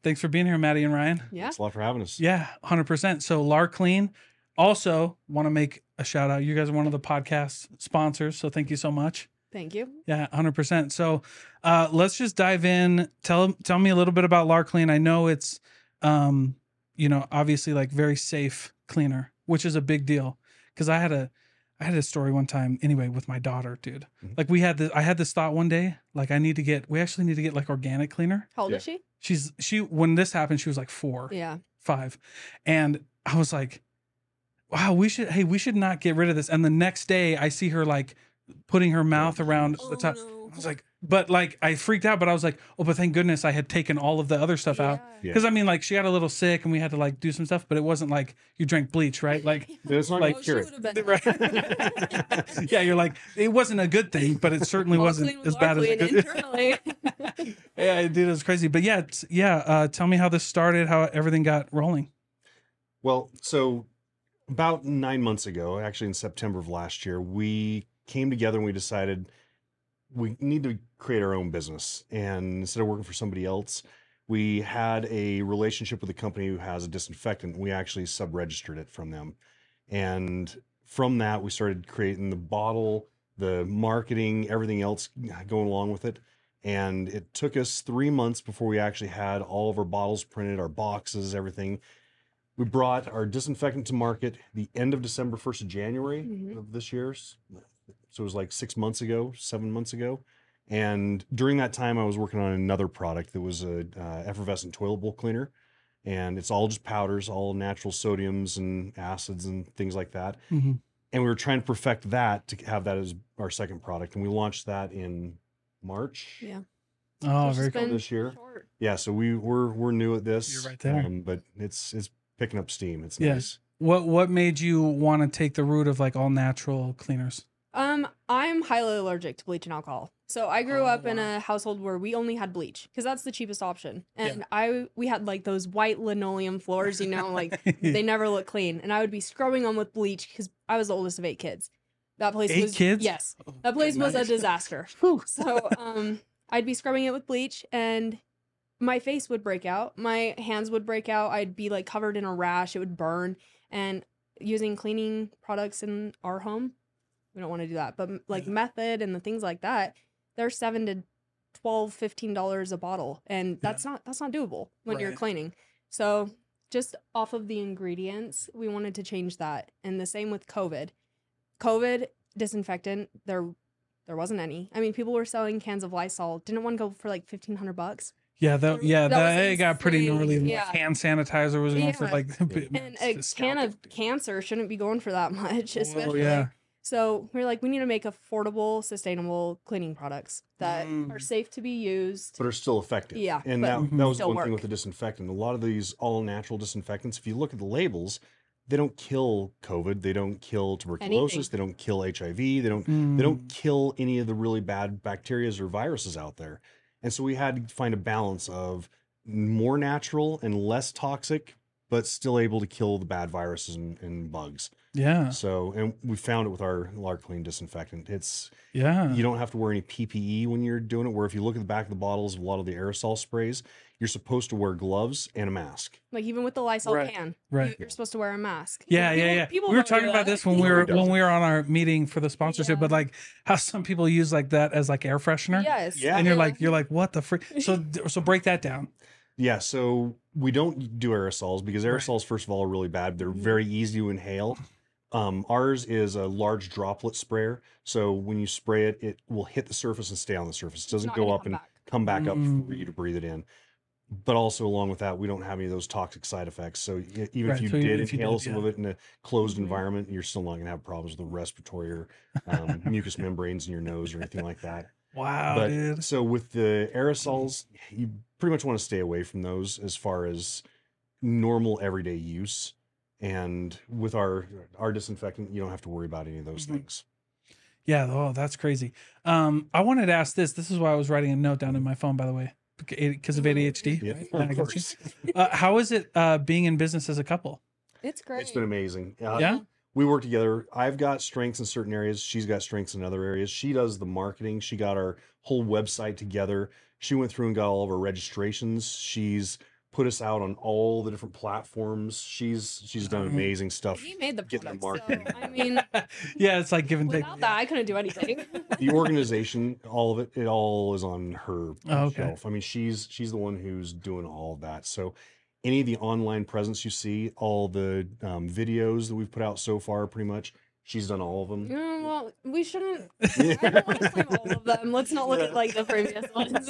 Thanks for being here, Maddie and Ryan. Yeah. Thanks a lot for having us. Yeah, 100%. So LAR Clean. Also, want to make a shout out. You guys are one of the podcast sponsors, so thank you so much. Thank you. Yeah, 100%. So let's just dive in. Tell me a little bit about LAR Clean. I know it's, obviously like very safe cleaner, which is a big deal. Because I had a story one time anyway with my daughter, dude. Mhm. Like I had this thought one day, like we actually need to get like organic cleaner. How old Yeah. is She she? when this happened, she was like 4, Yeah. 5. And I was like, wow, we should not get rid of this. And the next day I see her like putting her mouth around the top. No. I was like, but like I freaked out, but I was like, oh, but thank goodness I had taken all of the other stuff out. Yeah. Because I mean, like she got a little sick and we had to like do some stuff, but it wasn't like you drank bleach, right? Like, It's not Like- gonna cure it. right? Yeah, you're like, it wasn't a good thing, but it certainly wasn't as bad as it could. internally. Yeah, dude, it was crazy. But yeah, tell me how this started, how everything got rolling. Well, so about 9 months ago, actually in September of last year, we came together and we decided we need to create our own business. And instead of working for somebody else, we had a relationship with a company who has a disinfectant. We actually sub-registered it from them. And from that, we started creating the bottle, the marketing, everything else going along with it. And it took us 3 months before we actually had all of our bottles printed, our boxes, everything. We brought our disinfectant to market the end of December, 1st of January Mhm. of this year. So it was like 6 months ago, 7 months ago. And during that time, I was working on another product that was a effervescent toilet bowl cleaner. And it's all just powders, all natural sodiums and acids and things like that. Mm-hmm. And we were trying to perfect that to have that as our second product. And we launched that in March Yeah. Oh, It's very just cool. been this year. short. Yeah, so we're new at this. You're right there. But it's picking up steam. It's Yeah. nice. What made you want to take the route of like all natural cleaners? I'm highly allergic to bleach and alcohol. So I grew Oh, up in wow. a household where we only had bleach because that's the cheapest option. Yeah. And we had like those white linoleum floors, like they never look clean. And I would be scrubbing them with bleach because I was the oldest of 8 kids. That place 8 was kids? Yes. That place was a Nice. disaster. So I'd be scrubbing it with bleach and my face would break out. My hands would break out. I'd be like covered in a rash. It would burn. And using cleaning products in our home, we don't want to do that. But like Method and the things like that, they're $7 to $12, $15 a bottle. And that's not doable when you're Right. cleaning. So just off of the ingredients, we wanted to change that. And the same with COVID. COVID disinfectant, there wasn't any. I mean, people were selling cans of Lysol. Didn't one go for like $1,500? Yeah, that was it got pretty insane. gnarly. Yeah. Hand sanitizer was going for Yeah. like And a can of cancer shouldn't be going for that much, especially. yeah. So we're like, we need to make affordable, sustainable cleaning products that are safe to be used. But are still effective. Yeah, And but that was still one thing work. with the disinfectant. A lot of these all natural disinfectants, if you look at the labels, they don't kill COVID, they don't kill tuberculosis, Anything. they don't kill HIV, they don't Mm. kill any of the really bad bacteria or viruses out there. And so we had to find a balance of more natural and less toxic, but still able to kill the bad viruses and bugs. Yeah. So, and we found it with our LAR Clean disinfectant. Yeah. You don't have to wear any PPE when you're doing it. Where if you look at the back of the bottles of a lot of the aerosol sprays, you're supposed to wear gloves and a mask. Like even with the Lysol Right, can, right. you're supposed to wear a mask. Yeah, People- yeah. people We were don't do talking about that. this when we were on our meeting for the sponsorship, Yeah. but like how some people use like that as like air freshener. Yes. Yeah. And you're like, what the freak? So break that down. Yeah, so we don't do aerosols because Right. aerosols, first of all, are really bad. They're Mhm. very easy to inhale. Ours is a large droplet sprayer. So when you spray it, it will hit the surface and stay on the surface. It doesn't not go gonna up come and back. come back up Mm. for you to breathe it in. But also along with that, we don't have any of those toxic side effects. So even Right, if you so did if you inhale did, some yeah. of it in a closed Mhm. environment, you're still not going to have problems with the respiratory or mucous membranes in your nose or anything like that. Wow, But dude. so with the aerosols, you pretty much want to stay away from those as far as normal everyday use. And with our disinfectant, you don't have to worry about any of those Mhm. things. Yeah, oh, that's crazy. I wanted to ask this. This is why I was writing a note down in my phone, by the way, because of ADHD. Yeah, right? of I got you. course. How is it being in business as a couple? It's great. It's been amazing. Yeah? We work together. I've got strengths in certain areas. She's got strengths in other areas. She does the marketing. She got our whole website together. She went through and got all of our registrations. She's put us out on all the different platforms. She's done amazing stuff. He made the getting product, the market. so I mean, Yeah, it's like giving take. without that, I couldn't do anything. The organization, all of it, it all is on her Oh, okay. shelf. I mean, she's the one who's doing all of that. So any of the online presence you see, all the videos that we've put out so far, pretty much, she's done all of them. Well, we shouldn't. I don't want to claim all of them. Let's not look at like the previous ones.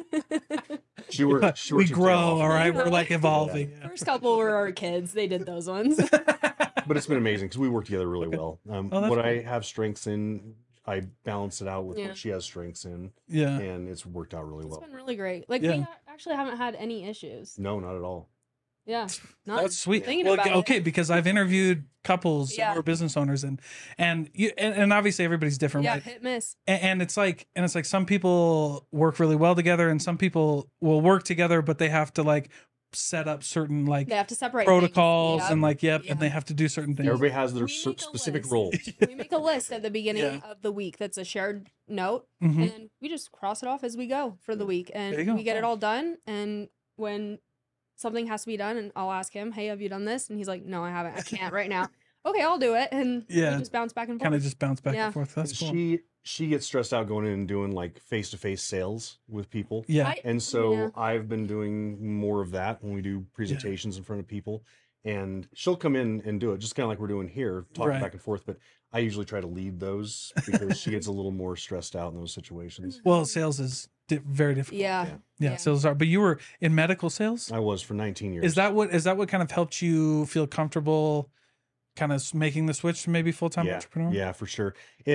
She worked We her tail grow, off. all right. Yeah. We're like evolving. Yeah. First couple were our kids. They did those ones. But it's been amazing because we work together really well. Oh, that's What I cool. have strengths in, I balance it out with Yeah. what she has strengths in, Yeah. and it's worked out really It's well. been really great. Like Yeah. we actually haven't had any issues. No, not at all. Yeah, not That's sweet. thinking Well, about it. okay, because I've interviewed couples Yeah. who are business owners, and you and obviously everybody's different, Yeah, right? hit miss. And it's like some people work really well together, and some people will work together, but they have to like set up certain like They have to separate protocols things. and like Yeah. and they have to do certain things. Everybody has their We make a specific list. roles. We make a list at the beginning Yeah. of the week that's a shared note, Mhm. and then we just cross it off as we go for the week, There you and go. we get it all done. And when something has to be done, and I'll ask him, "Hey, have you done this?" And he's like, "No, I haven't. I can't right now." Okay, I'll do it, and Yeah. we just bounce back and forth. Kind of just bounce back Yeah. and forth. That's cool. She gets stressed out going in and doing like face-to-face sales with people. Yeah. And so Yeah. I've been doing more of that when we do presentations in front of people. And she'll come in and do it just kind of like we're doing here, talking Right. back and forth. But I usually try to lead those because she gets a little more stressed out in those situations. Well, sales is very difficult. Yeah. Yeah, Yeah. sales are. But you were in medical sales. I was for 19 years. Is that what kind of helped you feel comfortable, kind of making the switch to maybe full time Yeah. entrepreneur? Yeah, for sure.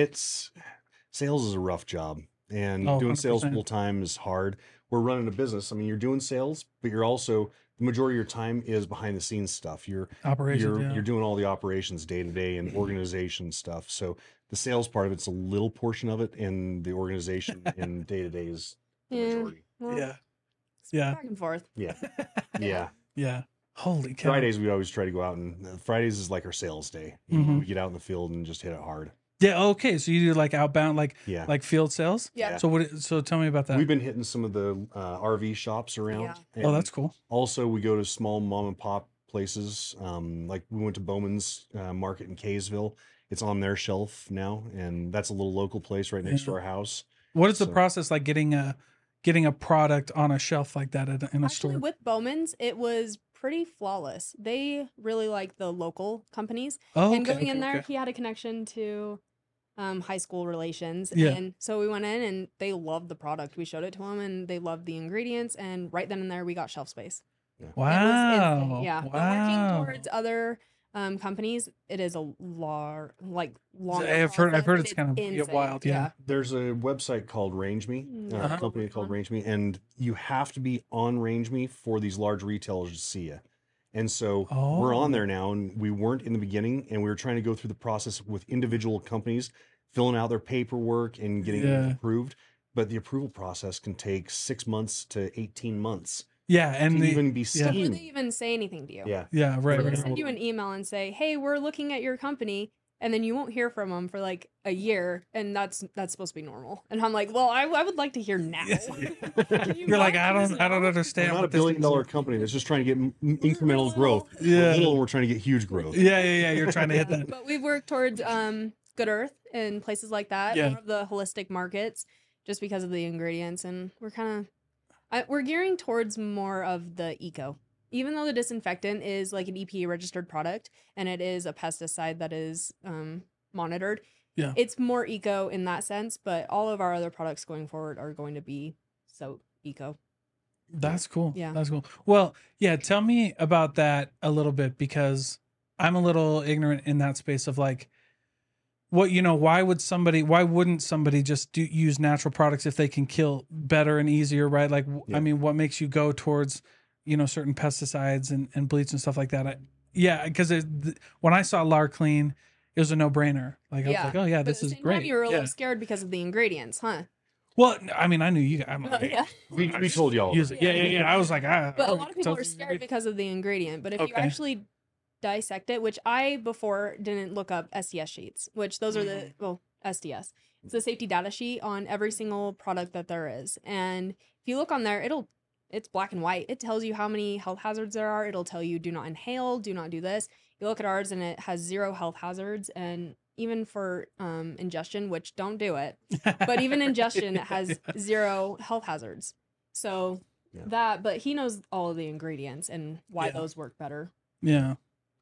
Sales is a rough job, and Oh, doing sales 100%. full time is hard. We're running a business. I mean, you're doing sales, but you're also the majority of your time is behind the scenes stuff. Operations. You're Yeah. you're doing all the operations day to day and organization stuff. So the sales part of it's a little portion of it, and the organization and day to day is the Yeah. majority. Well, Yeah. it's Yeah. back and forth. Yeah, yeah. Yeah. Holy cow. Fridays we always try to go out, and Fridays is like our sales day. You know, Mhm. we get out in the field and just hit it hard. Yeah. Okay. So you do like outbound, Yeah. like field sales. Yeah. So tell me about that. We've been hitting some of the RV shops around. Yeah. Oh, and that's cool. Also, we go to small mom and pop places. Like we went to Bowman's Market in Kaysville. It's on their shelf now, and that's a little local place right next to Yeah. our house. What is the So- process like getting a product on a shelf like that in a Actually, store? with Bowman's, it was pretty flawless. They really like the local companies. Oh, And okay, going in okay, there, okay. he had a connection to high school relations. Yeah. And so we went in and they loved the product. We showed it to them and they loved the ingredients. And right then and there, we got shelf space. It was Wow. insane, yeah. But Wow. working towards other companies, it is a long I've heard it's kind of wild. Yeah. There's a website called Range Me, Uh-huh. a company called Range Me, and you have to be on Range Me for these large retailers to see you. And so we're on Oh. there now, and we weren't in the beginning, and we were trying to go through the process with individual companies, filling out their paperwork and getting Yeah. it approved. But the approval process can take 6 months to 18 months Yeah. And to the, even be yeah. Before seen. they even say anything to you. Yeah. yeah. Right. So they right, send right. you an email and say, "Hey, we're looking at your company," and then you won't hear from them for like a year, and that's supposed to be normal. And I'm like, "Well, I would like to hear now." Can you You're like, not I do don't now? understand. We're not a what this billion is. dollar company that's just trying to get incremental growth. Yeah. We're little, and we're trying to get huge growth. Yeah. You're trying to hit Yeah, that. But we've worked towards Good Earth and places like that, Yeah. more of the holistic markets, just because of the ingredients, and we're gearing towards more of the eco. Even though the disinfectant is like an EPA registered product and it is a pesticide that is monitored, Yeah. it's more eco in that sense. But all of our other products going forward are going to be so eco. That's cool. Yeah. That's cool. Well, yeah, tell me about that a little bit because I'm a little ignorant in that space of like why wouldn't somebody just use natural products if they can kill better and easier, right? Like Yeah. I mean, what makes you go towards, certain pesticides and bleach and stuff like that? Because when I saw LAR Clean, it was a no-brainer. Like I was Yeah. like, oh yeah, But this at the is same great. time, you were a Yeah. little scared because of the ingredients, huh? Well, I mean, I knew you. I'm like, Yeah. We told y'all. use it. Yeah. I was like, But a oh, lot of people are totally scared because of the ingredient. But if you Okay. actually dissect it, which I before didn't look up SDS sheets, which those are Mm-hmm. the SDS. It's the safety data sheet on every single product that there is. And if you look on there, it's black and white. It tells you how many health hazards there are. It'll tell you do not inhale, do not do this. You look at ours and it has 0 health hazards, and even for ingestion, which don't do it, but even ingestion it has 0 health hazards. So but he knows all of the ingredients and why those work better. Yeah.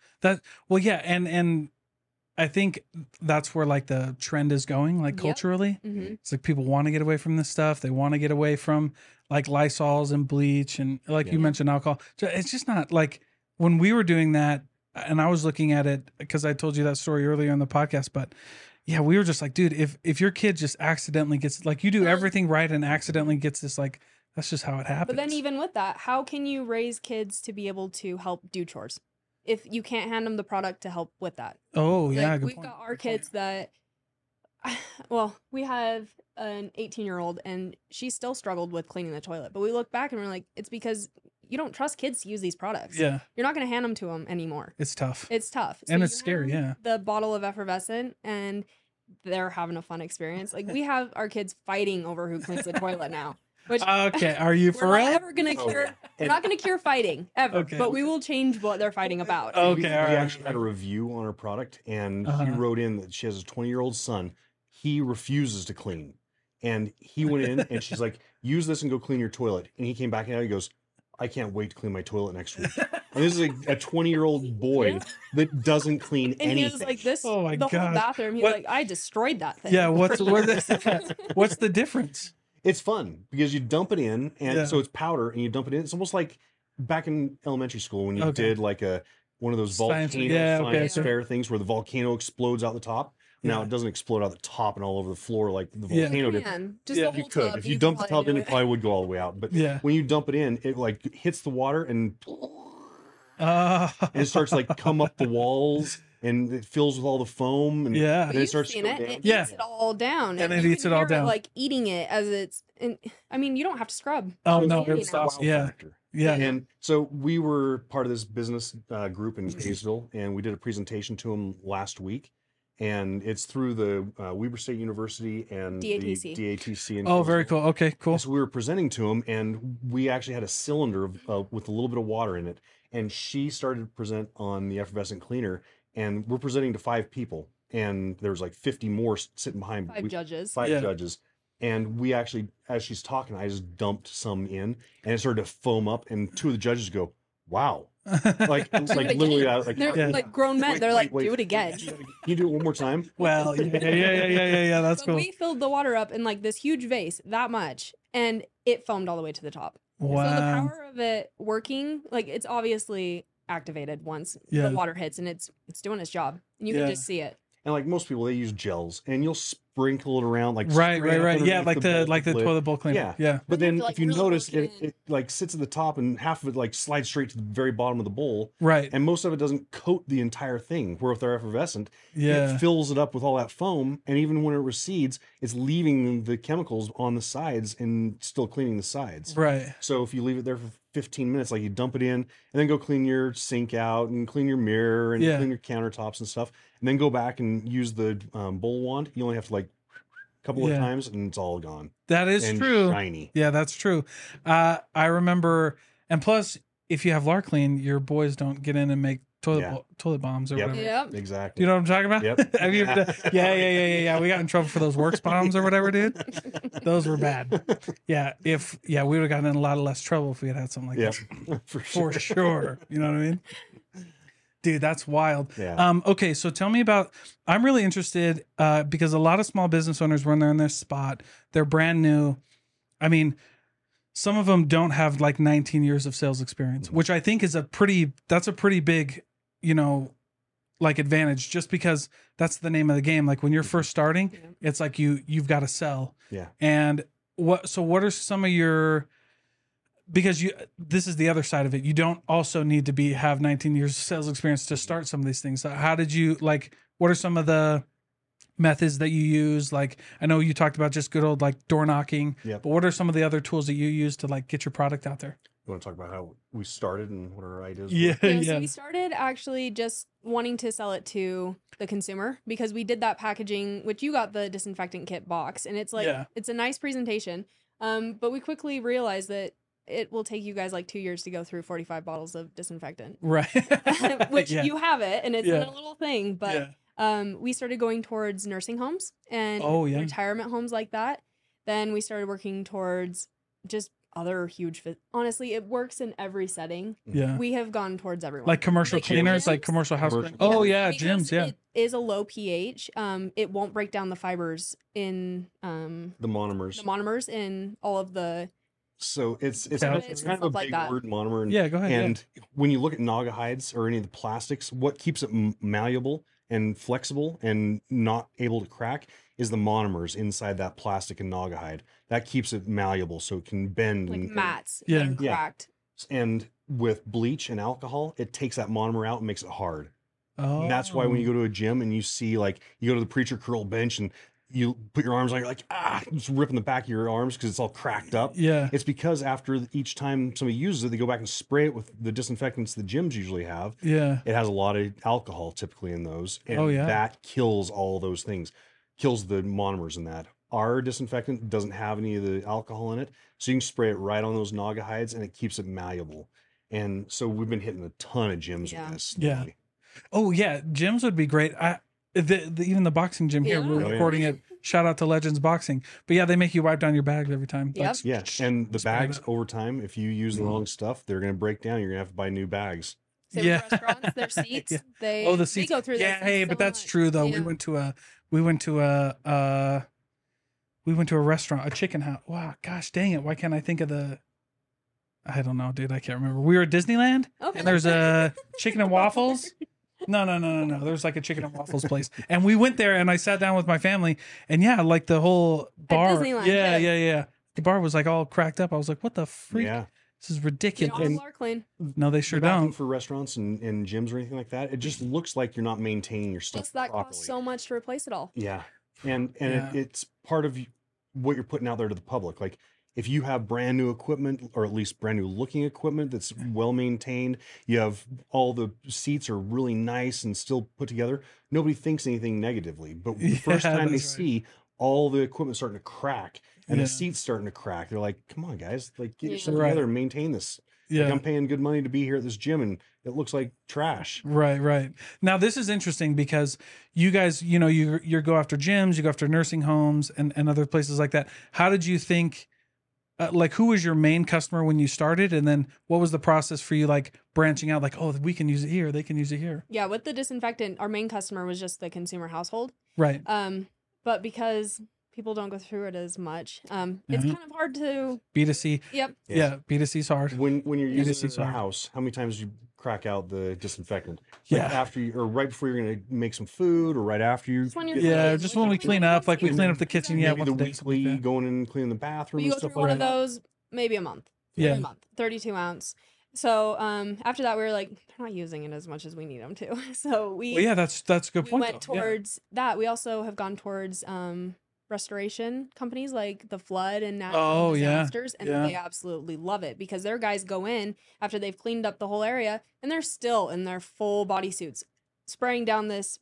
And I think that's where like the trend is going, like culturally. Mm-hmm. It's like people want to get away from this stuff. They want to get away from like Lysols and bleach and like you mentioned alcohol. So it's just not like when we were doing that, and I was looking at it because I told you that story earlier in the podcast, but yeah, we were just like, dude, if your kid just accidentally gets like you do everything right and accidentally gets this, like that's just how it happens. But then even with that, how can you raise kids to be able to help do chores if you can't hand them the product to help with that? Oh yeah, like, good we've point. got our kids that, well, we have an 18-year-old and she still struggled with cleaning the toilet. But we look back and we're like, it's because you don't trust kids to use these products. Yeah, you're not going to hand them to them anymore. it's tough. It's tough. And you it's scary, hand yeah. The bottle of effervescent and they're having a fun experience. Like we have our kids fighting over who cleans the toilet now. Which Okay, are you for we're real? not ever gonna cure. We're not gonna cure fighting ever, Okay. but we will change what they're fighting about. Okay, we all right. actually had a review on our product, and he Uh-huh. wrote in that she has a 20-year-old son. He refuses to clean, and he went in and she's like, "Use this and go clean your toilet." And he came back and he goes, "I can't wait to clean my toilet next week." And this is a 20-year-old boy that doesn't clean And anything. he was like, "This, Oh my the whole gosh. bathroom." He's What- like, "I destroyed that thing." Yeah, what's the difference? It's fun because you dump it in, and Yeah. so it's powder, and you dump it in. It's almost like back in elementary school when you Okay. did like one of those Science- volcano yeah, okay, science sure. fair things where the volcano explodes out the top. Now Yeah. it doesn't explode out the top and all over the floor like the Yeah. volcano did. Man, just Yeah, the If you whole could, tub, if you could dump the probably top in, do it probably would go all the way out. But Yeah. when you dump it in, it like hits the water and And it starts like come up the walls and it fills with all the foam. And Yeah. and But then it you've starts to seen go it. down. It Yeah. eats it all down, And it you eats can it all hear down. like eating it as it's. And I mean, you don't have to scrub. Oh, It's no, handy it's now. awesome. Wow Yeah. factor. yeah. And so we were part of this business group in Kaysville, and we did a presentation to them last week. And it's through the Weber State University and DATC. the DATC. In Oh, very Kaysville. cool. Okay, cool. And so we were presenting to them, and we actually had a cylinder with a little bit of water in it. And she started to present on the effervescent cleaner, and we're presenting to 5 people, and there was like 50 more sitting behind 5 judges. 5 Yeah. judges. And we actually, as she's talking, I just dumped some in, and it started to foam up. And 2 of the judges go, "Wow!" Like Do it literally, again. like They're Yeah. like grown men. Wait, They're wait, like, wait. "Do it again." Can you do it one more time? Well, yeah. That's But cool. we filled the water up in like this huge vase, that much, and it foamed all the way to the top. So the Wow. power of it working, like it's obviously activated once Yeah. the water hits, and it's doing its job, and you Yeah. can just see it. And like most people, they use gels, and you'll sprinkle it around like Right. straight up Yeah, underneath like the lid. toilet bowl cleaner. Yeah. Yeah. But And you have then to, like, if you really notice, work it like sits at the top, and half of it like slides straight to the very bottom of the bowl, Right. and most of it doesn't coat the entire thing. Where with our effervescent, Yeah. it fills it up with all that foam, and even when it recedes, it's leaving the chemicals on the sides and still cleaning the sides. Right. So if you leave it there for 15 minutes, like you dump it in and then go clean your sink out and clean your mirror and Yeah. clean your countertops and stuff, and then go back and use the bowl wand, you only have to like a couple Yeah. of times and it's all gone. That is and true. shiny. Yeah, that's true. I remember, and plus, if you have LARClean, your boys don't get in and make toilet bombs or Yep. whatever. Yep. Exactly. You know what I'm talking about? Yep. Have you ever done- yeah. We got in trouble for those works bombs or whatever, dude. Those were bad. Yeah. We would have gotten in a lot of less trouble if we had had something like Yep. that. For For sure. sure. You know what I mean? Dude, that's wild. Yeah. Okay, so tell me about. I'm really interested because a lot of small business owners, when they're in this spot, they're brand new. I mean, some of them don't have like 19 years of sales experience, which I think is that's a pretty big, like advantage, just because that's the name of the game. Like when you're first starting, Yeah. it's like you've got to sell. Yeah. And what are some of your, because this is the other side of it. You don't also need to have 19 years of sales experience to start some of these things. So how did you, like, what are some of the methods that you use? Like, I know you talked about just good old like door knocking, Yep. but what are some of the other tools that you use to like get your product out there? You want to talk about how we started and what our ideas Yeah. were? So we started actually just wanting to sell it to the consumer because we did that packaging, which you got the disinfectant kit box, and it's like Yeah. it's a nice presentation. But we quickly realized that it will take you guys like 2 years to go through 45 bottles of disinfectant, Right. which Yeah. you have it, and it's in Yeah. a little thing. But we started going towards nursing homes and Oh, yeah. retirement homes like that. Then we started working towards just other huge. Honestly, it works in every setting. Yeah. We have gone towards everyone. Like commercial Like cleaners, like gyms? commercial house. Commercial. Oh yeah, because gyms. Yeah. It is a low pH. It won't break down the fibers in The monomers. in all of the. So it's Yeah. kind of, and it's kind of a stuff like big that. word, monomer. And, Yeah. Go ahead. and when you look at naga hides or any of the plastics, what keeps it malleable and flexible and not able to crack is the monomers inside that plastic and naga hide. That keeps it malleable so it can bend. Like and, mats Yeah. and Yeah. cracked. and with bleach and alcohol, it takes that monomer out and makes it hard. Oh. And that's why when you go to a gym and you see, like, you go to the preacher curl bench and you put your arms on, you're like, just ripping the back of your arms because it's all cracked up. Yeah. It's because after each time somebody uses it, they go back and spray it with the disinfectants the gyms usually have. Yeah. It has a lot of alcohol typically in those. And Oh, yeah. that kills all those things, kills the monomers in that. Our disinfectant doesn't have any of the alcohol in it. So you can spray it right on those naga hides and it keeps it malleable. And so we've been hitting a ton of gyms Yeah. with this. Yeah. lately. Oh yeah, gyms would be great. Even the boxing gym here, Yeah. we're Oh, yeah. recording it. Shout out to Legends Boxing. But yeah, they make you wipe down your bags every time. Yep. Like, Yeah. And the spray it bags up. over time, if you use the wrong stuff, they're going to break down. You're going to have to buy new bags. Same Yeah. with restaurants, their seats. Yeah. They Oh, the they seats. go through Yeah, those hey, things but so that's much. true though. Yeah. We went to a restaurant, a chicken house. Wow, gosh dang it! Why can't I think of the? I don't know, dude. I can't remember. We were at Disneyland, Okay. and there's a chicken and waffles. No. There's like a chicken and waffles place, and we went there, and I sat down with my family, and yeah, like the whole bar. Disneyland, Yeah, yeah. yeah. The bar was like all cracked up. I was like, what the freak? Yeah. This is They ridiculous. don't all are clean. No, they sure The bathroom don't. for restaurants and gyms or anything like that, it just looks like you're not maintaining your stuff Plus, that properly. costs so much to replace it all. Yeah. And Yeah. it's part of what you're putting out there to the public. Like if you have brand new equipment or at least brand new looking equipment that's well maintained, you have all the seats are really nice and still put together, nobody thinks anything negatively. But the first Yeah, time they that's right. see all the equipment starting to crack and Yeah. the seats starting to crack, they're like, come on guys, like get Yeah. yourself Right. together and maintain this. Yeah. Like I'm paying good money to be here at this gym and it looks like trash. Right. Now this is interesting because you guys, you go after gyms, you go after nursing homes and other places like that. How did you think, like who was your main customer when you started? And then what was the process for you like branching out like, oh, we can use it here, they can use it here. Yeah, with the disinfectant, our main customer was just the consumer household. Right. But because people don't go through it as much, it's Mhm. kind of hard to. B2C. Yep. Yeah. B2C's hard. When you're You using just see it in the some- house, how many times do you crack out the disinfectant? Yeah. Like after you, or right before you're gonna make some food, or right after you. Just when you're get- Yeah. clean, Just like when we if clean you're up, like we cleaning clean up the kitchen. Yeah. maybe the once a day, something like weekly that. going in and cleaning the bathroom you and go stuff through like one of that. those maybe a month. Yeah. Every month, 32 ounce. So after that, we were like, they're not using it as much as we need them to. So we Well, yeah, that's a good we point. went though. Yeah. towards that. We also have gone towards restoration companies like the flood and natural Oh, yeah. disasters, and Yeah. they absolutely love it because their guys go in after they've cleaned up the whole area and they're still in their full bodysuits spraying down this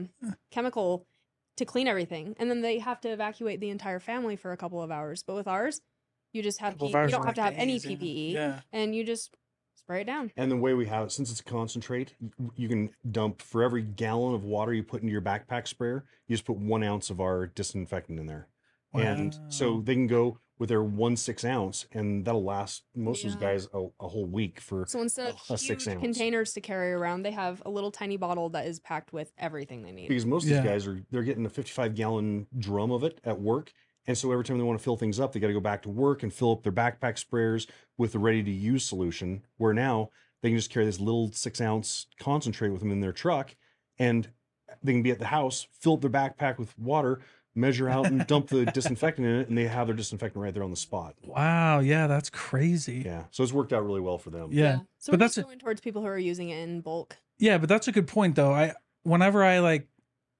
chemical to clean everything, and then they have to evacuate the entire family for a couple of hours. But with ours, you just have Couple of you hours don't are have to like have any days, yeah. PPE, Yeah. and you just spray it down. And the way we have it, since it's a concentrate, you can dump for every gallon of water you put into your backpack sprayer, you just put 1 ounce of our disinfectant in there. And so Wow. they can go with their 1 6 ounce, and that'll last most of those Yeah. guys a whole week for. So instead of a 6 huge ounce. containers to carry around, they have a little tiny bottle that is packed with everything they need. Because most of Yeah. these guys they're getting a 55-gallon drum of it at work. And so every time they want to fill things up, they got to go back to work and fill up their backpack sprayers with the ready to use solution. Where now they can just carry this little 6 ounce concentrate with them in their truck, and they can be at the house, fill up their backpack with water, measure out and dump the disinfectant in it, and they have their disinfectant right there on the spot. Wow. Yeah, that's crazy. Yeah. So it's worked out really well for them. Yeah. So But we're that's just going towards people who are using it in bulk. Yeah, but that's a good point though. Whenever I like,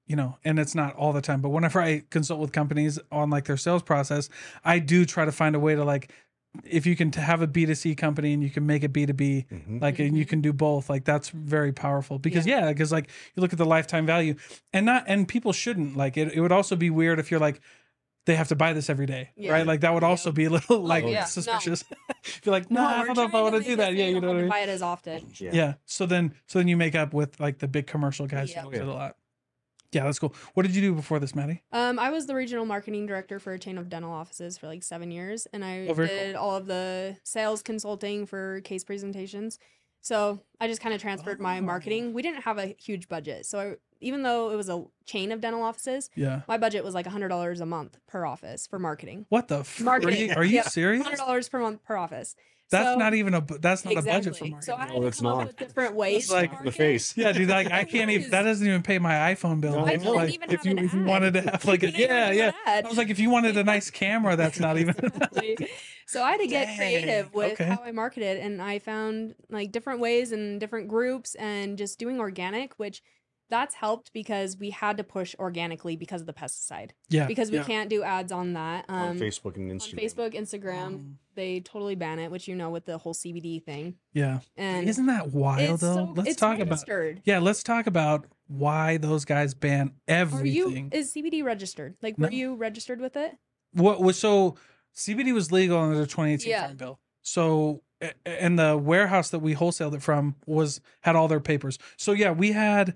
and it's not all the time, but whenever I consult with companies on like their sales process, I do try to find a way to like, if you can have a B2C company and you can make it B2B, Mhm. like, and you can do both, like that's very powerful because because like you look at the lifetime value and people shouldn't like it. It would also be weird if you're like, they have to buy this every day, Yeah. right? Like that would Yeah. also be a little like yeah. No. suspicious. Be like, no, I we're don't know if I trying want to make do it that. so Yeah, you don't know what I have to mean? buy it as often. Yeah. So then you make up with like the big commercial guys Yeah. who use it a lot. Yeah, that's cool. What did you do before this, Maddie? I was the regional marketing director for a chain of dental offices for like 7 years, and I Oh, very did all of the sales consulting for case presentations. So I just kind of transferred my Oh. marketing. We didn't have a huge budget, so even though it was a chain of dental offices, Yeah. my budget was like $100 a month per office for marketing. What the? Marketing. Are you Yeah. serious? $100 per month per office. That's So- not even that's not a budget for exactly. marketing. So I No, had to it's come up not. with different ways. to like In the market. face. Yeah, dude. Like I can't even. That doesn't even pay my iPhone bill. No, man. I couldn't Like, even if have you an if you ad. wanted to have like a Couldn't even yeah do yeah. an ad. I was like, if you wanted a nice camera, that's not even. Exactly. So I had to get Dang, creative with okay. how I marketed, and I found like different ways and different groups, and just doing organic, which that's helped because we had to push organically because of the pesticide, Yeah. because we yeah. can't do ads on that. On Facebook and on Instagram. Facebook, Instagram, they totally ban it, which with the whole CBD thing. Yeah. And Isn't that wild it's though? so, Let's it's talk about. registered. Yeah, let's talk about why those guys ban Are you everything. is CBD registered? Like, No. were you registered with it? What was so CBD was legal under the 2018 Yeah. Farm Bill. So and the warehouse that we wholesaled it from had all their papers. So yeah, we had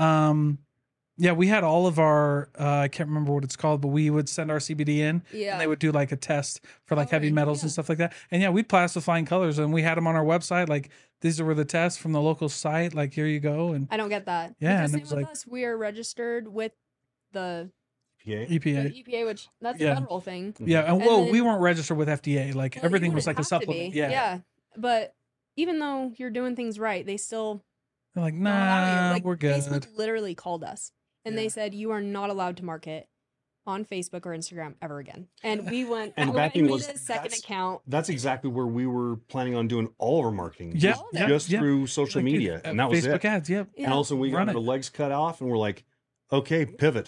we had all of our I can't remember what it's called, but we would send our CBD in Yeah. and they would do like a test for like heavy Okay, metals and yeah. stuff like that. And yeah, we'd plastify flying colors and we had them on our website. Like these were the tests from the local site. Like here you go. And I don't get that. Yeah, Because and it same was with like- us, we are registered with the PA? EPA. EPA, which that's Yeah. a federal thing. Yeah, and And well, we then- weren't registered with FDA. Like Well, you everything was like wouldn't a have to supplement. be. Yeah. But even though you're doing things right, they still They're like, don't allow you. nah, Like, we're good. Facebook literally called us and Yeah. they said you are not allowed to market on Facebook or Instagram ever again. And we went And I the bad went thing and was made a second that's- account. That's exactly where we were planning on doing all of our marketing. Yeah, just, yeah, just yeah. through social Like, dude, media, and that was Facebook it. ads. Yep. Yeah. And also, we Run got it. our legs cut off, and we're like, okay, pivot.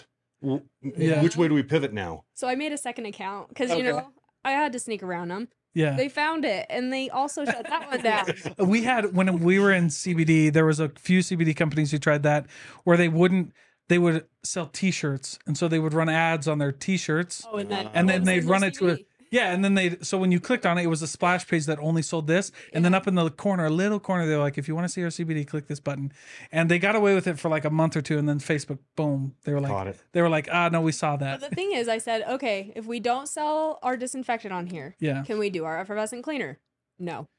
Yeah. Which way do we pivot now? So I made a second account because Okay. I had to sneak around them. Yeah. They found it and they also shut that one down. We had when we were in CBD, there was a few CBD companies who tried that where they would sell T-shirts, and so they would run ads on their T-shirts. Oh, and then And then they'd run it to a- CBD. Yeah, and then so when you clicked on it, it was a splash page that only sold this, and then up in the corner, a little corner, they were like, if you want to see our CBD, click this button, and they got away with it for like a month or two, and then Facebook, boom, they were Caught like, it. no, we saw But that. the thing is, I said, okay, if we don't sell our disinfectant on here, Yeah, can we do our effervescent cleaner? No,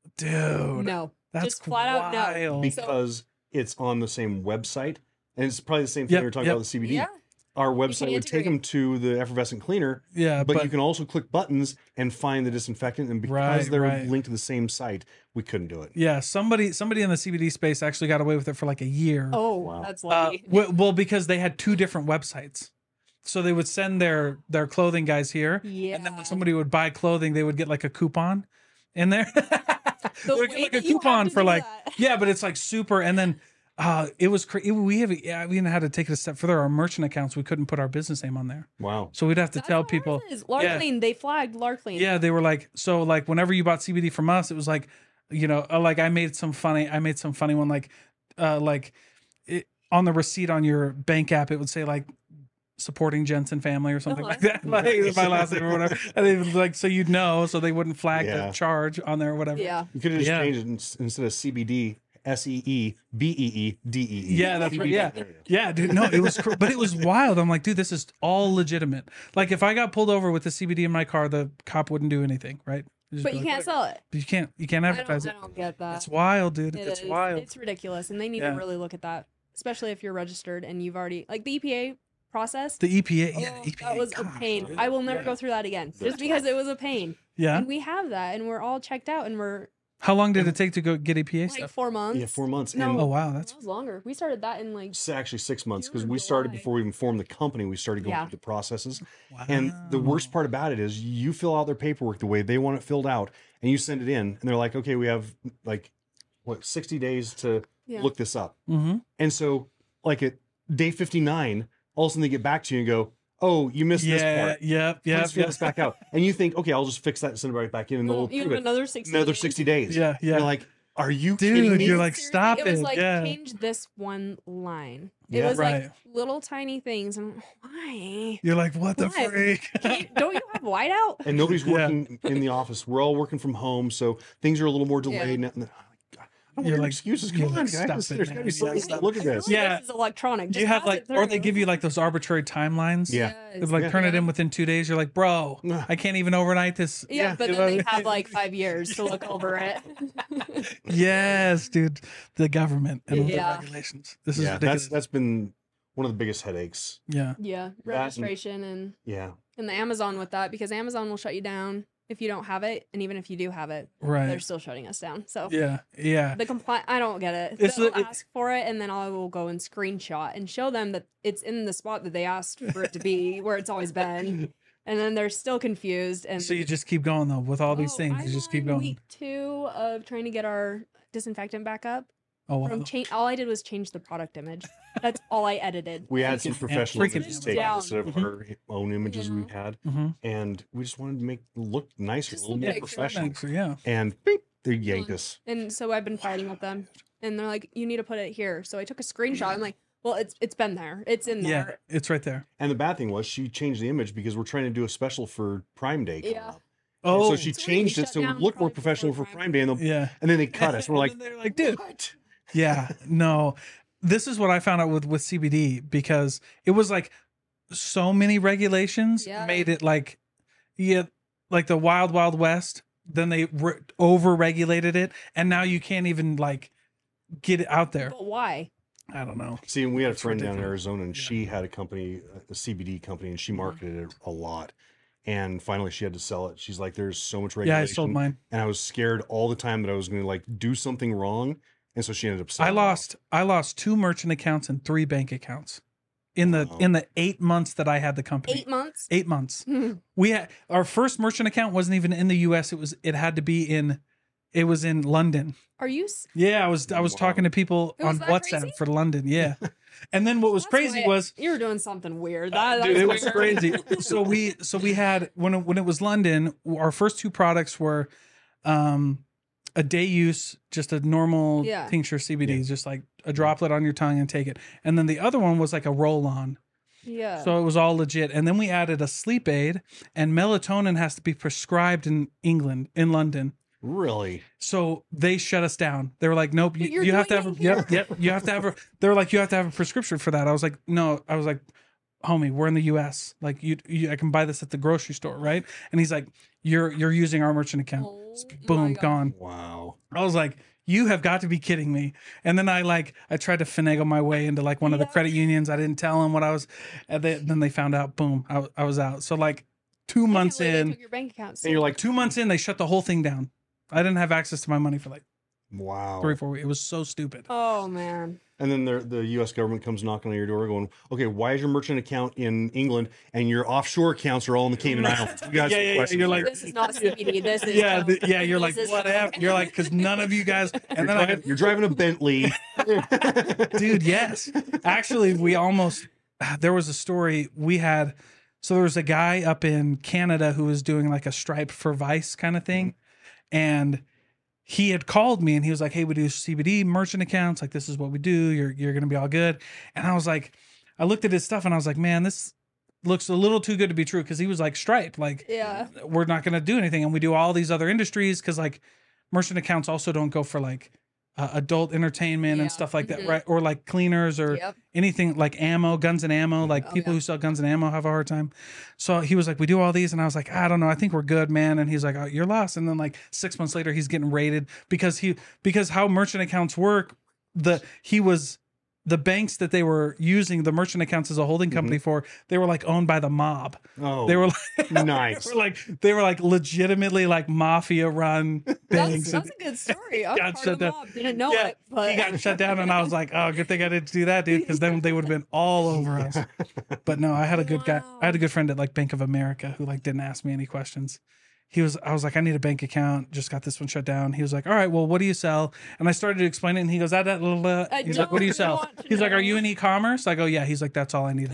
dude, no, that's just flat out no. wild. Because it's on the same website, and it's probably the same thing Yep, we were talking yep. about with CBD. Yeah, Our can website would take them integrate. to the effervescent cleaner, Yeah, but you can also click buttons and find the disinfectant. And because Right, they're right. linked to the same site, we couldn't do it. yeah, somebody in the CBD space actually got away with it for like a year. oh, Wow. that's lucky. Well, because they had two different websites. So they would send their clothing guys here, Yeah, and then when somebody would buy clothing, they would get like a coupon in there. They The would get way like a that you have coupon to for do like that. yeah, but it's like super. And then it was crazy. We even had to take it a step further. Our merchant accounts, we couldn't put our business name on there, Wow. so we'd have to That's tell how ours people. is. Larkling, they flagged Larkling. Yeah, they were like, so like whenever you bought CBD from us, it was like, like I made some funny one like on the receipt on your bank app, it would say like supporting Jensen family or something like that, like my last name or whatever. And they would like, so you'd know, so they wouldn't flag Yeah. the charge on there or whatever. Yeah. You could have just Yeah. changed it instead of CBD, SEEBEEDEE. Yeah, that's right. Yeah. There you go. Yeah, dude. No, it was, but it was wild. I'm like, dude, this is all legitimate. Like, if I got pulled over with the CBD in my car, the cop wouldn't do anything, right? He'd just But be you like, can't sell it. But you can't I advertise it. don't get that. It's wild, dude. It It's is. wild. It's ridiculous, and they need Yeah. to really look at that, especially if you're registered and you've already like the EPA process. The EPA, yeah, Oh, EPA. that was a gosh, pain. dude. I will never Yeah. go through that again, just because it was a pain. Yeah. And we have that, and we're all checked out, and we're How long did it take to go get EPA like stuff? 4 months. Yeah, 4 months. No. And Oh wow, That that's was longer. We started that in like it's actually 6 months because June or we started July. before we even formed the company. We started going Yeah. through the processes. wow. And the worst part about it is you fill out their paperwork the way they want it filled out and you send it in and they're like, okay, we have like 60 days to Yeah. look this up. Mm-hmm. And so like at day 59, all of a sudden they get back to you and go, oh, you missed this Yeah, part. yep, Please yep, fill yep. this back out. And you think, okay, I'll just fix that and send it right back in and well, they'll you approve have it. another 60 Another days. 60 days. Yeah, yeah. You're like, Are you Dude, kidding me? you're like, Seriously, stop it was it. like, Yeah. change this one line. It Yeah. was Right. like little tiny things. And why? You're like, what the Why? freak? Don't you have whiteout? And nobody's Yeah. working in the office. We're all working from home, so things are a little more delayed. Yeah. And I don't You're want like- excuses. you're Come on, like, guys. stop it, There's got to man. be something. Yeah, Look at this. Really, Yeah. this is electronic. Just You have pass like, it or they through. give you like those arbitrary timelines. Yeah. It's like Yeah. turn it in within 2 days. You're like, bro, Ugh. I can't even overnight this. Yeah, Yeah. but You then know they what I have like 5 years to look over it. Yes, dude. The government and Yeah. the regulations. This is Yeah, ridiculous. that's been one of the biggest headaches. Yeah. Yeah, and- registration and Yeah. the Amazon with that, because Amazon will shut you down if you don't have it, and even if you do have it, they're Right. still shutting us down. So Yeah. Yeah. the I don't get it. It's They'll the- ask for it, and then I will go and screenshot and show them that it's in the spot that they asked for it to be, where it's always been. And then they're still confused. And So you just keep going though with all these Oh, things. I'm You just keep on going. Week 2 of trying to get our disinfectant back up. Oh wow. From all I did was change the product image. That's all I edited. We had some Freaking professional Amazon. images taken Down. instead of our own images we Yeah. had, Mm-hmm. and we just wanted to make it look nicer, Just a little the more picture. professional. Yeah. And beep, they yanked us. And so I've been fighting with them, and they're like, "You need to put it here." So I took a screenshot. I'm like, "Well, it's been there. It's in Yeah. there." It's right there. And the bad thing was she changed the image because we're trying to do a special for Prime Day. coming Yeah. up. And Oh. so she So we changed it shut so it down would look more probably before professional for Prime Prime Day, yeah. and then they cut us. We're like, And then they're like, dude. what? Yeah. No. This is what I found out with CBD, because it was like so many regulations Yeah. made it like, yeah, like the wild, wild west. Then they over regulated it. And now you can't even like get it out there. But why? I don't know. See, and we had a It's friend down in ridiculous. Arizona, and Yeah. she had a company, a CBD company, and she Mm-hmm. marketed it a lot. And finally, she had to sell it. She's like, "There's so much Yeah, regulation." I sold mine. And I was scared all the time that I was going to like do something wrong, and so she ended up selling. I lost 2 merchant accounts and 3 bank accounts in Wow. the 8 months that I had the company. 8 months. 8 months. We had our first merchant account wasn't even in the US. It had to be in London. Are you? Yeah, I was Wow. talking to people It was on that WhatsApp crazy? for London. Yeah. And then what was That's crazy why was you were doing something weird. dude, That's it was weird. crazy. So we had when it was London, our first 2 products were a day use, just a normal Yeah. tincture CBD, Yeah. just like a droplet on your tongue and take it. And then the other one was like a roll on. Yeah. So it was all legit. And then we added a sleep aid, and melatonin has to be prescribed in London. Really? So they shut us down. They were like, nope, But you're you have to doing have it a, yep, you have to have a, they were like, you have to have a prescription for that. I was like, no, I was like, homie, we're in the US. Like you I can buy this at the grocery store. Right. And he's like, you're using our merchant account. Oh my Boom, God. gone. Wow. I was like, you have got to be kidding me. And then I tried to finagle my way into like one of the Yeah. credit unions. I didn't tell them what I was, and then they found out, boom, I was out. So like 2 I can't months believe they in, took your bank account. And you're like, 2 months in, they shut the whole thing down. I didn't have access to my money for like wow. 3-4 weeks. It was so stupid. oh man. And then the U.S. government comes knocking on your door, going, "Okay, why is your merchant account in England and your offshore accounts are all in the Cayman Islands?" We got some Yeah. questions You're like, here. This is not CBD. This is yeah, you're like, this is- whatever. You're like, because none of you guys, and then You're driving a Bentley, dude, yes. Actually, there was a story we had. So there was a guy up in Canada who was doing like a Stripe for Vice kind of thing. And he had called me and he was like, hey, we do CBD merchant accounts. Like, this is what we do. You're going to be all good. And I was like, I looked at his stuff and I was like, man, this looks a little too good to be true. Cause he was like, Stripe, like, Yeah. we're not going to do anything. And we do all these other industries. Cause like merchant accounts also don't go for like adult entertainment Yeah. and stuff like that. Mhm. Right. Or like cleaners or Yep. anything like ammo, guns and ammo. Like Oh, people yeah. who sell guns and ammo have a hard time. So he was like, we do all these. And I was like, I don't know. I think we're good, man. And he's like, oh, you're lost. And then like 6 months later, he's getting raided because how merchant accounts work. The banks that they were using the merchant accounts as a holding company for, they were like owned by the mob. oh, They were like, nice. they were like legitimately like mafia run banks. That's a good story. I'm got part shut of the down. mob. Didn't know Yeah, it, but he got shut down, and I was like, "Oh, good thing I didn't do that, dude, because then they would have been all over us." But no, I had a good guy. I had a good friend at like Bank of America who like didn't ask me any questions. I was like, I need a bank account. Just got this one shut down. He was like, all right, well, what do you sell? And I started to explain it, and he goes, he's like, what do you sell? He's like, are you in e-commerce? I go, yeah. He's like, that's all I need.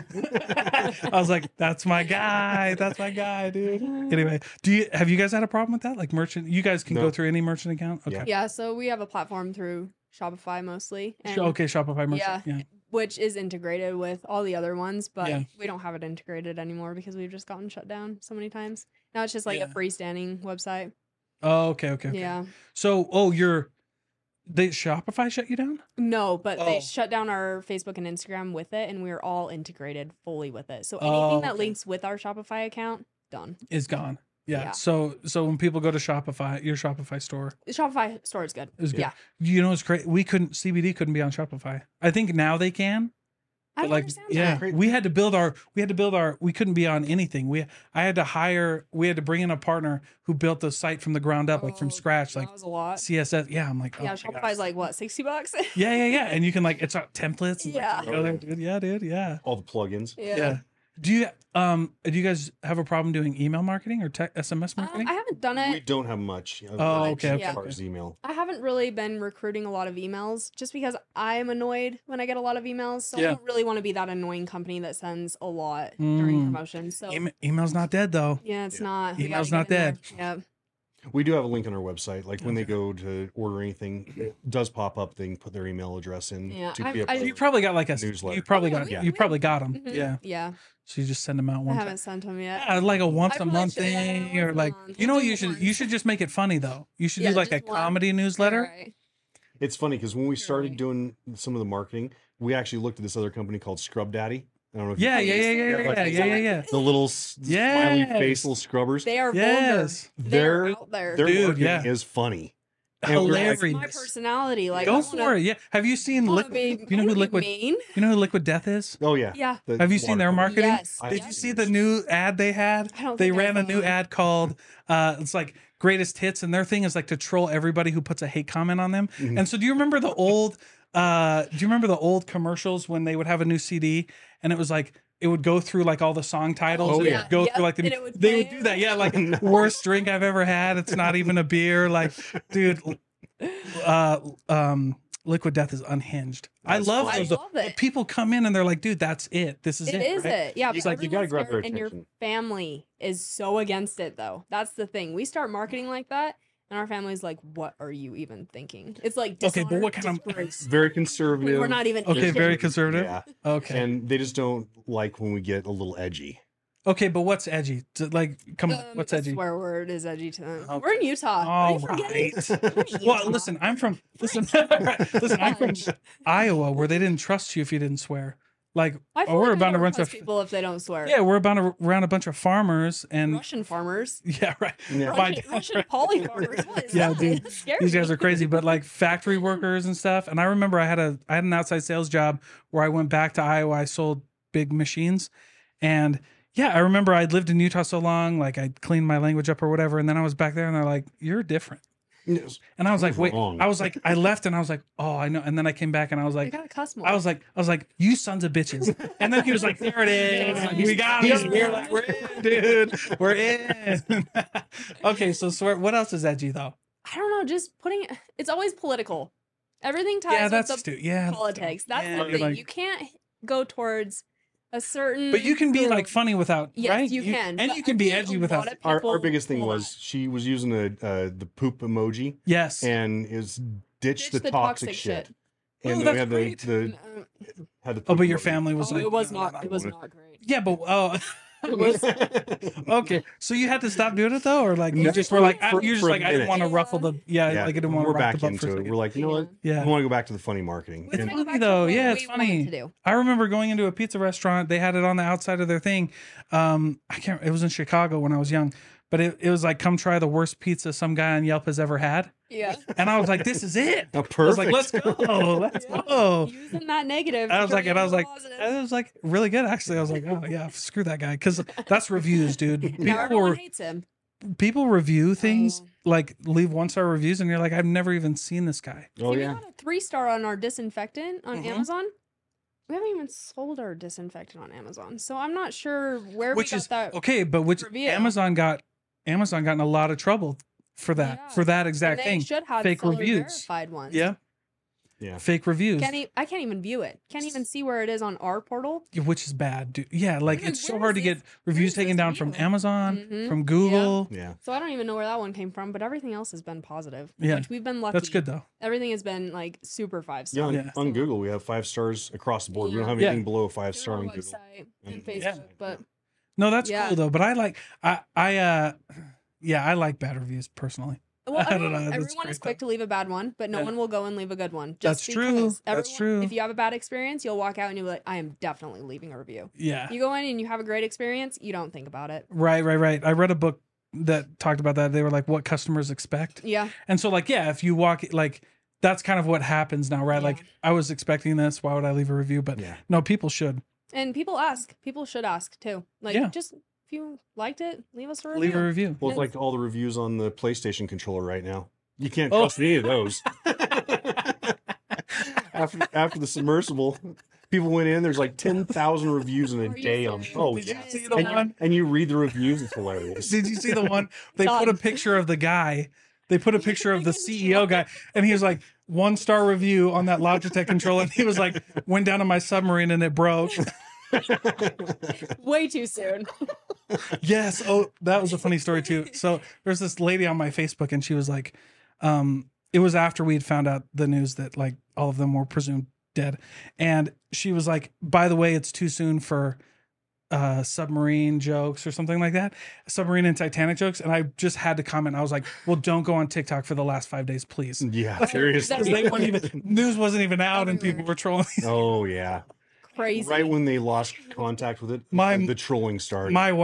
I was like, that's my guy. That's my guy, dude. Anyway, have you guys had a problem with that? Like merchant, you guys can No. go through any merchant account? Okay. Yeah. Yeah, so we have a platform through Shopify mostly. And, Okay, Shopify merchant. Yeah. which is integrated with all the other ones, but Yeah. we don't have it integrated anymore because we've just gotten shut down so many times. Now it's just like Yeah. a freestanding website. Oh, okay. Yeah. So, they Shopify shut you down? No, but Oh. they shut down our Facebook and Instagram with it, and we're all integrated fully with it. So anything Oh, that okay. links with our Shopify account, done. Is gone. Yeah. Yeah. So when people go to Shopify, your Shopify store The Shopify store is good. is good. Yeah. You know, it's great. CBD couldn't be on Shopify. I think now they can. I But don't like, understand yeah, that. we had to build our, we couldn't be on anything. We had to bring in a partner who built the site from the ground up, like from Oh, scratch, like that was a lot. CSS. Yeah. I'm like, oh Yeah, my Shopify's gosh. like what, $60? Yeah. And you can like, it's templates. And Yeah. Like, go there, dude. Yeah, dude. Yeah. All the plugins. Yeah. Do you guys have a problem doing email marketing or SMS marketing? I haven't done We it. don't have much. Oh, much, okay. yeah. Okay. As far as email. I haven't really been recruiting a lot of emails just because I'm annoyed when I get a lot of emails. So Yeah. I don't really want to be that annoying company that sends a lot during Mm. promotions. So Email's not dead though. yeah, it's Yeah. not. We gotta Email's get not in there. dead. Yeah. We do have a link on our website. Like when they Okay. go to order anything, it does pop up. They can put their email address in. Yeah, to I've- be a I- part You of probably got like a Newsletter. You probably Oh, got yeah, you we- probably got them. Mhm. Yeah. Yeah. So you just send them out I one time. haven't sent them yet. Yeah, like a once a probably month should, yeah, thing, once or a like month. you know what We'll you do should one. just make it funny though. You should Yeah, do like a just one. comedy newsletter. Right. It's funny because when we started right. doing some of the marketing, we actually looked at this other company called Scrub Daddy. I don't know if Yeah, you yeah, yeah, yeah, Yeah, yeah, like yeah, the- yeah, yeah. the little smiley Yes. face little scrubbers. They are Yes. vulgar. They're Their out there. Their Dude, marketing yeah. is funny. And we're like, Hilarious. That's my personality. Like, Go I for wanna- it. Yeah. Have you seen I wanna Liquid? be- You know I who wanna be Liquid? mean. You know who Liquid Death is? Oh yeah. Yeah. The Have you seen their water marketing? Yes. I- Did yeah. you see the new ad they had? I don't They think I ran a saw new it. ad called it's like greatest hits, and their thing is like to troll everybody who puts a hate comment on them. Mhm. And so do you remember the old commercials when they would have a new CD and it was like it would go through like all the song titles Oh, and it yeah. would go Yep, through like and it would they would play. do that. Yeah, like worst drink I've ever had. It's not even a beer. Like, dude, Liquid Death is unhinged. I That's love funny. those. I love But it. people come in and they're like, dude, that's it. This is it. It is right? it. Yeah. He's but like, you gotta everyone's grab their scared, and your attention. family is so against it, though. That's the thing. We start marketing like that, and our family's like, "What are you even thinking?" It's like Okay, but what dishonor, kind of- disgrace. Very conservative. We're not even. Okay, Asian. very conservative. Yeah. Okay. And they just don't like when we get a little edgy. Okay, but what's edgy? Like, come on, what's a edgy? Swear word is edgy to them. Okay. We're in Utah. All Are you forgetting? right. We're in Well, Utah. listen, I'm from Iowa, where they didn't trust you if you didn't swear. Like, I feel we're like about to don't run trust to people if they don't swear. yeah, we're about to around a bunch of farmers and Russian farmers. yeah, right. Yeah. My Russian, dad- Russian poly farmers. What is Yeah, that? dude, That's scary. These guys are crazy, but like factory workers and stuff. And I remember I had an outside sales job where I went back to Iowa. I sold big machines, and yeah, I remember I'd lived in Utah so long, like I'd cleaned my language up or whatever, and then I was back there, and they're like, "You're different," and I was like, "Wait," Wrong. I was like, I left, and I was like, "Oh, I know," and then I came back, and I was You like. gotta cuss more. I was like, you sons of bitches. And then he was like, there it is. We got it. We're like, we're in, dude. We're in. Okay, so swear. What else is edgy though? I don't know, just putting it's always political. Everything ties Yeah, with that's the stupid. Yeah, politics. That's yeah, the you're thing. like- You can't go towards a certain but you can be like group. funny without, Yes, right? you can. and but you can I be think edgy a without. lot of Our people biggest thing will was not. she was using the poop emoji Yes. and is ditch the toxic shit. Oh, And then that's we had great. the Uh, had the Oh, poop but your emoji. family was oh, like, it was no, not. no, It no. was not great. Yeah, but It was. okay. So you had to stop doing it though, or like you No, just were like, for- you're just for a like, I didn't minute. want to ruffle the, yeah, Yeah, like I didn't want to we're rock the back boat for a into it. second. We're like, you know what? Yeah. We want to go back to the funny marketing. It's And- Go back funny to though. what Yeah, we it's wanted funny. to do. I remember going into a pizza restaurant. They had it on the outside of their thing. I can't. It was in Chicago when I was young, but it was like, come try the worst pizza some guy on Yelp has ever had. Yeah. And I was like, this is it. Oh, I was like, perfect. let's go, let's Yeah. go. Using that negative. I was to like, turn and I it was into like, positive. it was like really good actually. I was like, oh yeah, screw that guy, because that's reviews, dude. Now People everyone were hates him. people review things Oh. like leave 1-star reviews, and you're like, I've never even seen this guy. Oh See, yeah. we got a 3-star on our disinfectant on Mhm. Amazon. We haven't even sold our disinfectant on Amazon, so I'm not sure where Which we got is that. okay, but which review. Amazon got Amazon got in a lot of trouble for that Yeah. exact And thing. they should have Fake seller reviews. verified ones. Yeah, Yeah. fake reviews, I can't even view it. Can't even see where it is on our portal. yeah, which is bad, dude. Yeah, like Like, it's so where hard is to this- get reviews is taken this down from view? Amazon, Mhm. from Google. Yeah. So I don't even know where that one came from, but everything else has been positive. Yeah. Which we've been lucky. That's good though. Everything has been like super 5 Yeah, stars. on, Yeah. on Google, we have 5 stars across the board. We don't have Yeah. anything below a 5 They're star on on our Google. website and And- Facebook, Yeah. but No, that's Yeah. cool though. But I like I like bad reviews personally. well, I don't everyone, know, that's everyone is great, quick to leave a bad one, but no Yeah. one will go and leave a good one. That's Just true. because That's true. If you have a bad experience, you'll walk out and you'll be like, I am definitely leaving a review. Yeah. You go in and you have a great experience, you don't think about it. Right. I read a book that talked about that. They were like, what customers expect. Yeah. And so like, yeah, if you walk, like, that's kind of what happens now, right? Yeah. Like, I was expecting this. Why would I leave a review? But Yeah. no, people should And people ask. People should ask too. Like, Yeah. just if you liked it, leave us a review. leave a review. Well, it's like all the reviews on the PlayStation controller right now. You can't Oh. trust any of those. after the submersible, people went in. There's like 10,000 reviews in a Are you day on. serious? Oh Did you yeah. see the And, one? and you read the reviews. It's hilarious. Did you see the one? They put a Done. picture of the guy. They put a picture of the CEO guy, and he was like, 1-star review on that Logitech controller. And he was like, went down to my submarine and it broke. Way too soon. Yes. Oh, that was a funny story too. So there's this lady on my Facebook, and she was like, it was after we'd found out the news that like all of them were presumed dead. And she was like, by the way, it's too soon for submarine jokes or something like that. Submarine and Titanic jokes. And I just had to comment. I was like, well, don't go on TikTok for the last 5 days, please. Yeah, Because seriously. they weren't even, news wasn't even out and people were trolling. Oh yeah. Crazy. Right when they lost contact with it, the trolling started. My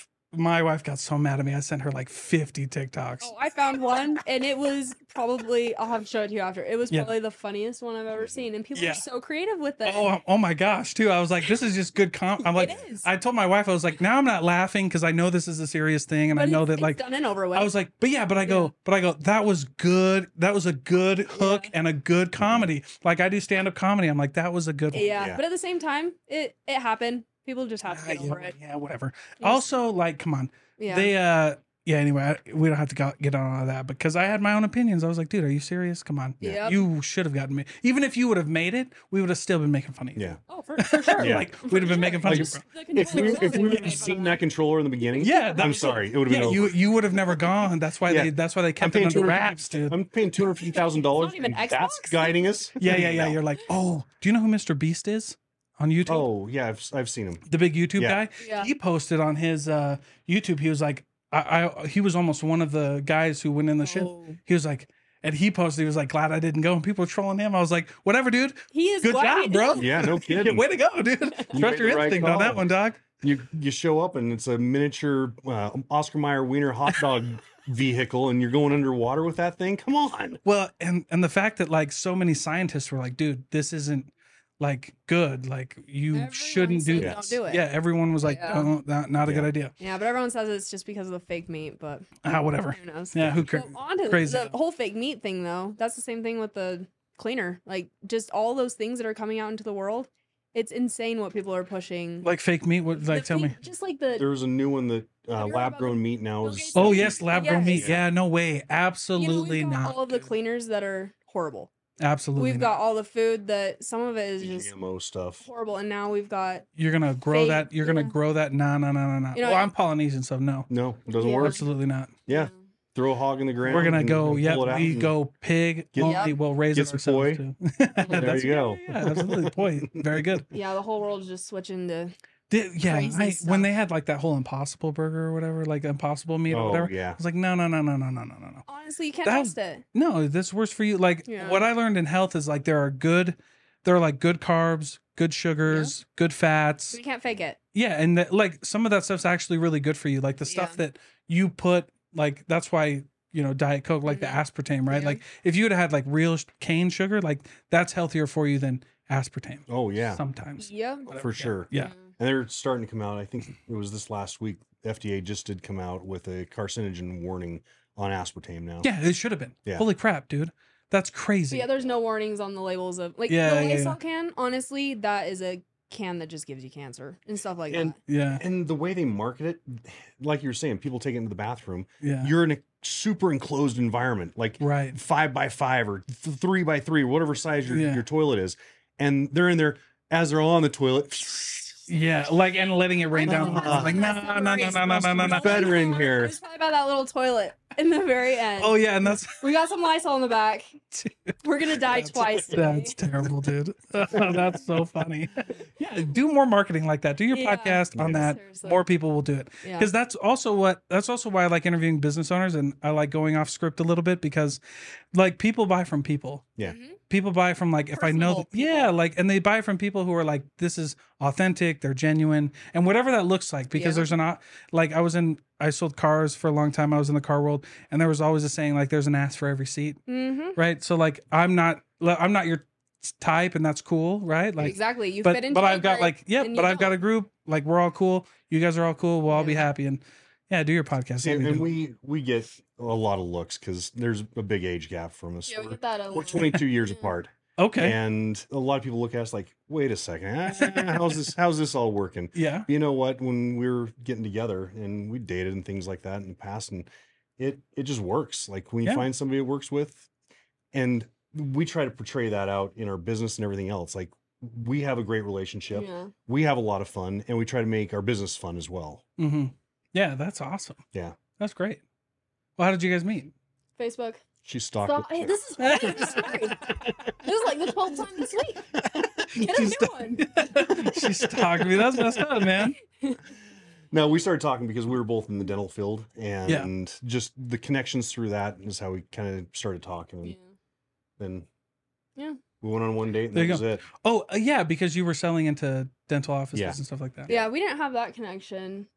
wife got so mad at me. I sent her like 50 TikToks. Oh, I found one, and it was probably, I'll have to show it to you after. It was Yeah. probably the funniest one I've ever seen, and people Yeah. are so creative with it. Oh my gosh, too. I was like, this is just good I'm like, It is. I told my wife, I was like, now I'm not laughing because I know this is a serious thing. And I But know it's- that like, it's done and over with. I was like, but I go, that was good. That was a good hook Yeah. and a good comedy. Like I do stand up comedy. I'm like, that was a good one. yeah. Yeah. But at the same time, it happened. People just have to get over it. Yeah, whatever. Yes. Also, like, come on. Yeah. Anyway, we don't have to get on all of that because I had my own opinions. I was like, dude, are you serious? Come on. Yep. You should have gotten me. Even if you would have made it, we would have still been making fun of you. Yeah. Oh, for sure. Yeah. Like, we'd have been making fun of you. Just bro. the If we controller would alone have seen that controller in the beginning, Yeah, that I'm was- sorry, it would have been Yeah, over. you would have never gone. That's why Yeah. they kept it paying under $250 wraps, dude. I'm paying $250,000. It's not even and that's Xbox. guiding us. Yeah. No. You're like, oh, do you know who Mr. Beast is on YouTube? Oh yeah, I've seen him. The big YouTube Yeah. guy. Yeah. He posted on his YouTube. He was like, he was almost one of the guys who went in the ship. Oh. He was like, and he posted, he was like, glad I didn't go. And people were trolling him. I was like, whatever, dude. He is Good glad job, bro. Yeah, no kidding. Way to go, dude. You Trust made your the right instinct on that call. one, dog. You show up and it's a miniature Oscar Mayer Wiener hot dog vehicle, and you're going underwater with that thing. Come on. Well, and the fact that like so many scientists were like, dude, this isn't like good. Like you Everyone shouldn't do said this. don't do it. Yeah, everyone was like, Yeah. oh, not a Yeah. good idea. Yeah, but everyone says it's just because of the fake meat, but Whatever. who knows? Yeah, who So cares? on to Crazy. the whole fake meat thing, though. That's the same thing with the cleaner. Like, just all those things that are coming out into the world. It's insane what people are pushing. Like fake meat. What? The Like, tell me. fake- Just like the There's a new one that Have you heard lab about grown the meat now Bill is. Gates Oh thing? yes, lab grown meat. Yes. Yeah, no way. you know, Absolutely we've got not. all of the cleaners that are horrible. Absolutely. We've not. got all the food that some of it is just GMO stuff. horrible, and now we've got You're gonna grow fake- that. You're gonna yeah. grow that. No. You know, Well, I'm Polynesian, so no. No, it doesn't Yeah. work. Absolutely not. Yeah, throw a hog in the ground. We're gonna and- go. and Yeah, pull it out we and go pig. Get- only we'll raise get it some ourselves poi. too. There That's- you go. Yeah, absolutely. Poi. Very good. Yeah, the whole world's just switching to Yeah, Crazy when stuff. they had like that whole Impossible Burger or whatever, like Impossible meat or Oh whatever, I yeah. was like, no. honestly, you can't That- trust it. No, this works for you. Like Yeah. what I learned in health is like there are like good carbs, good sugars, good fats. You can't fake it. Yeah, and like some of that stuff's actually really good for you. Like the stuff Yeah. that you put, like that's why Diet Coke, like the aspartame, right? Yeah. Like if you would have had like real cane sugar, like that's healthier for you than aspartame. Oh yeah. Sometimes. Yeah. For sure. Yeah. And they're starting to come out. I think it was this last week. FDA just did come out with a carcinogen warning on aspartame now. Yeah, it should have been. Yeah. Holy crap, dude. That's So crazy. yeah, there's no warnings on the labels of like Yeah, the yeah, Lysol yeah. can. Honestly, that is a can that just gives you cancer and stuff like And- that. Yeah. And the way they market it, like you're saying, people take it into the bathroom. Yeah. You're in a super enclosed environment, like Right. 5x5 or 3x3, whatever size Yeah. your toilet is. And they're in there as they're all on the toilet. Yeah. Like, and letting it rain down. Ah. Like, no. Better in here. It's probably about that little toilet in the very end. Oh, yeah. And that's, We got some Lysol in the back. We're gonna die twice today. that's terrible, dude. That's so funny. Yeah. Do more marketing like that. Do your Yeah. podcast on that. Seriously. More people will do it. Yeah. Because that's also why I like interviewing business owners, and I like going off script a little bit, because like people buy from people. Yeah. Mhm. People buy from, like, if I know Personable that, yeah, like, and they buy from people who are like, this is authentic, they're genuine, and whatever that looks like, because Yeah. there's like, I sold cars for a long time. I was in the car world, and there was always a saying, like, there's an ass for every seat, Mhm. right? So like, I'm not your type, and that's cool, right? Like, Exactly. You but fit into I've a got group, like, yep, and but you I've got a don't. group, like, we're all cool. You guys are all cool. We'll all be Yeah. happy, and yeah, do your podcast. See, Let me and do it. we get a lot of looks because there's a big age gap from us. Yeah, we We're, get that a we're lot. 22 years Yeah. apart. Okay. And a lot of people look at us like, wait a second, how's this all working? Yeah. You know what? When we were getting together and we dated and things like that in the past, and it just works. Like when you Yeah. find somebody it works with, and we try to portray that out in our business and everything else. Like we have a great relationship, Yeah. we have a lot of fun, and we try to make our business fun as well. Mm-hmm. Yeah, that's awesome. Yeah. That's great. Well, how did you guys meet? Facebook. She stalked So, it. hey, this is funny. This story. This is like the 12th time this week. Get a new one. She stalked me. That's messed up, man. No, we started talking because we were both in the dental field, and just the connections through that is how we kind of started talking. And Yeah. then Yeah. we went on one date, and There that you was go. it. Oh, yeah, because you were selling into dental offices Yeah. and stuff like that. Yeah, we didn't have that connection.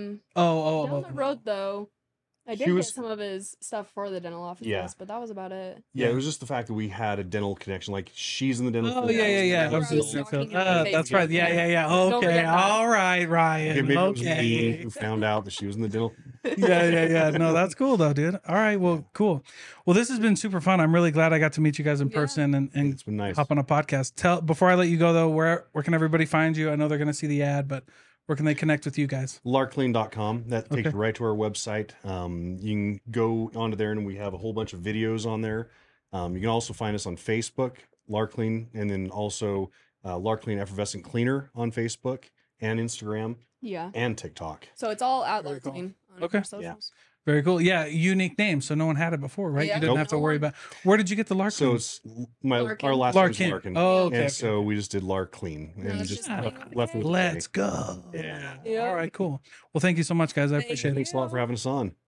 Oh. Down the road though, I did She was- get some of his stuff for the dental offices, Yeah. but that was about it. Yeah, Yeah. it was just the fact that we had a dental connection. Like she's in the dental Oh, field. yeah. I was in the I dental was Right. just field. Talking that's about right. Yeah. Don't Okay. forget that. All right, Ryan. Okay, maybe it was me Okay. who found out that she was in the dental. Yeah. No, that's cool though, dude. All right. Well, cool. Well, this has been super fun. I'm really glad I got to meet you guys in Yeah. person and It's been nice. hop on a podcast. Before I let you go though, where can everybody find you? I know they're going to see the ad, but where can they connect with you guys? Larclean.com. That takes Okay. you right to our website. You can go onto there, and we have a whole bunch of videos on there. You can also find us on Facebook, Larclean, and then also Larclean Effervescent Cleaner on Facebook and Instagram Yeah. and TikTok. So it's all out Very there. cool. On Okay. our socials. Very cool. Yeah, unique name, so no one had it before, right? Yeah. You didn't Nope. have to No worry one. about. Where did you get the Larkin? So it's Larkin. our last name is Larkin. Larkin. Oh, okay. And okay. so we just did Larclean No, and it's just just Clean with left a with K. the Let's K. go. Yeah. Yeah. All right, cool. Well, thank you so much, guys. I Thank appreciate it. Thanks a lot for having us on.